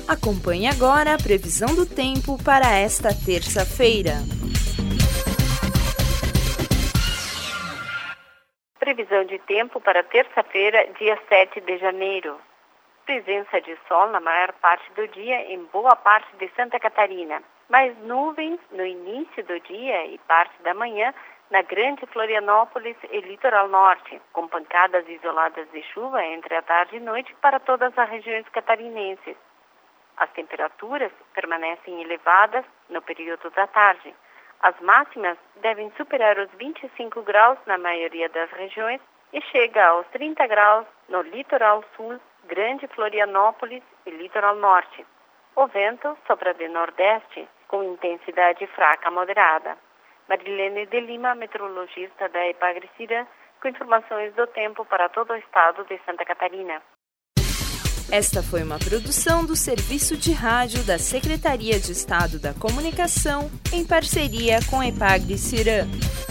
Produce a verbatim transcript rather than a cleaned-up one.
Acompanhe agora a previsão do tempo para esta terça-feira. Previsão de tempo para terça-feira, dia sete de janeiro. Presença de sol na maior parte do dia em boa parte de Santa Catarina, mas nuvens no início do dia e parte da manhã na Grande Florianópolis e Litoral Norte, com pancadas isoladas de chuva entre a tarde e noite para todas as regiões catarinenses. As temperaturas permanecem elevadas no período da tarde. As máximas devem superar os vinte e cinco graus na maioria das regiões e chega aos trinta graus no Litoral Sul, Grande Florianópolis e Litoral Norte. O vento sopra de nordeste com intensidade fraca a moderada. Marilene de Lima, meteorologista da Epagre-Cirã, com informações do tempo para todo o estado de Santa Catarina. Esta foi uma produção do Serviço de Rádio da Secretaria de Estado da Comunicação, em parceria com a Epagre-Cirã.